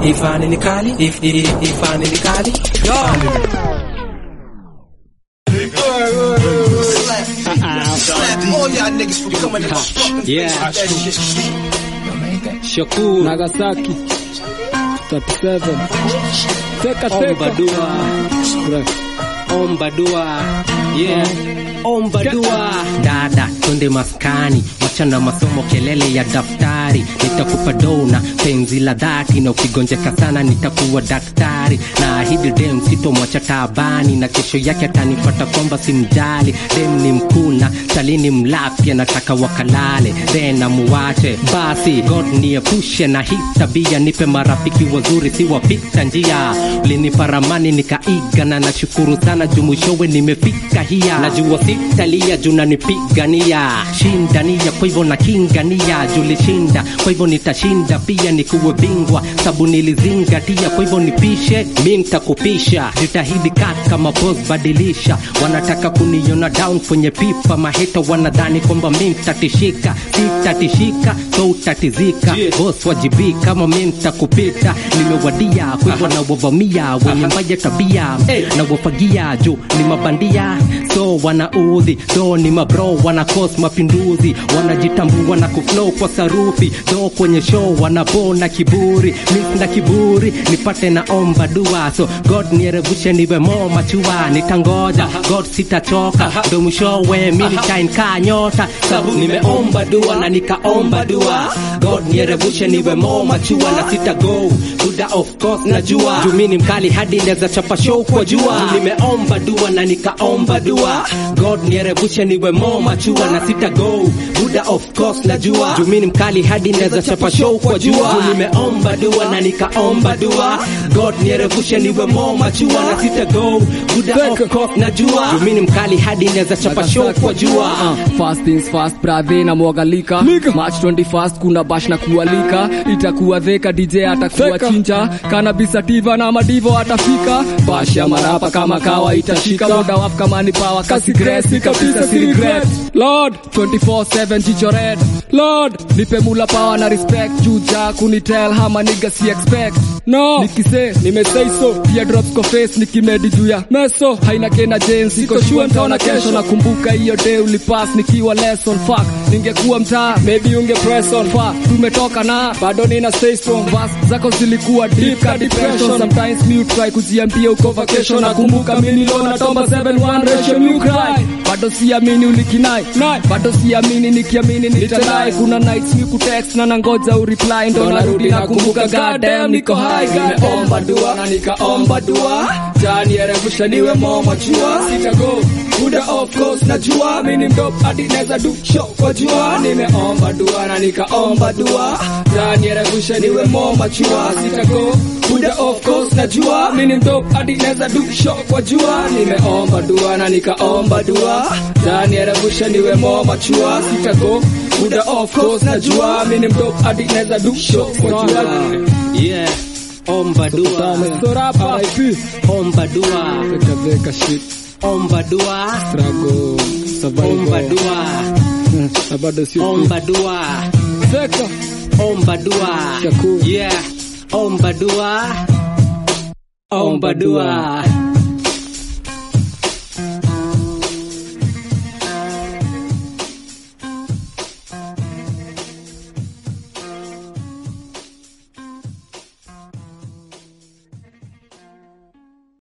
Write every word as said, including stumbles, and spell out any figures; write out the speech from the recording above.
Ifani ni kali, if if ifani ni kali. All y'all niggas from coming in my fucking yeah. face with that shit. Shakur Nagasaki thirty-seven Teka teka Omba dua Omba dua yeah Omba dua dada twende maskani wachana masomo kelele ya daftari nitakupa dona penzi la dhati na ukigonjeka sana nitakuwa daktari na ahidi dem sitomwacha taabani na kesho yake atanipata kwamba simjali dem ni mkuna talini mlapya nataka wakalale then amuwache basi God niepushe na hii tabia nipe marafiki wazuri si wapita njia ulinipa ramani nikaiga na nashukuru sana jumushowe nimefika hia najua sitalia juna nipigania shindania kwa hivyo na kingania julishinda kwa hivyo nitashinda pia nikuwe bingwa sabu nilizingatia kwa hivyo nipishe mimi nitakupisha jitahidi kat kama boss badilisha wanataka kuniona down kwenye pipa maheta wanadhani kwamba mimi nitatishika sitatishika so utatizika yeah. Boss wajibi kama mimi nitakupita nimewadia kwa hivyo na wavamia wenye mbaya tabia hey. Na wafagia juu ni mabandia so wanaudhi do ni mabro wana cause mapinduzi wanajitambua na kuflow kwa sarufi do kwenye show wanabona kiburi mimi na kiburi nipate na omba dua so God nierevushe niwe mo machua nitangoja God sitachoka ndo mwishowe mimi shine ka nyota sabu nimeomba dua na nikaomba dua God nierevushe niwe mo machua na sita go Buddha of course najua jumini mkali hadi neza chapa show kwa jua nimeomba dua na nikaomba dua God nierevushe niwe mo machua na sita go Buddha of course najua jumini mkali hadi neza chapa show kwa jua nimeomba dua na nikaomba dua God nierevushe niwe mo machua na sita go Buddha of course najua jumini mkali hadi neza chapa show kwa jua uh, Fast things fast brave na mwagalika March twenty-first kuna bash na kualika itakuwa dheka D J atakuwa chinja cannabis sativa na madivo atafika bash ya marapa kama kawa itashika muda wafu kama ni power kasi grace kabisa si regret Lord twenty-four seven jicho red Lord nipe mula power na respect juja kunitel hama nigga si expect no nikise nimesay so pia drops kwa face nikimedi juu ya meso haina kena Jane siko sure nitaona kesho nakumbuka hiyo day ulipass nikiwa lesson fuck ningekuwa mtaa maybe unge press on fuck tumetoka na bado nina stay strong verse zako zilikuwa deep ka depression sometimes me try kujiambia uko vacation nakumbuka mimi niliona tomba seven one ratio you cry bado siamini ulikinai bado siamini nikiamini nitalai kuna nights me kutext na nangoja ureply ndo narudi nakumbuka god damn niko high nimeomba dua na nikaomba dua jani erevusha niwe mo machua sitago Buddha of course najua mimi mdope hadi neza do show kwa jua nimeomba dua na nikaomba dua jani erevusha niwe mo machua sitago Buddha of course najua mimi mdope hadi neza do show kwa jua nimeomba dua na nikaomba dua jani erevusha niwe mo machua sitago Buddha of course najua mimi mdope hadi neza do show kwa jua yeah omba dua sorapa omba dua veka shit omba dua struggle survival omba dua abado si omba dua veka omba dua Shakur yeah omba dua omba dua